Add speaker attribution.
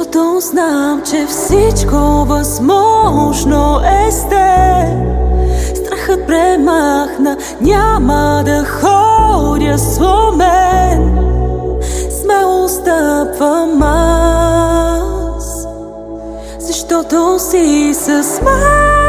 Speaker 1: Защото знам, че всичко възможно е с теб. Страхът премахна, няма да ходя сломен. Смело стъпвам аз, защото си с мен.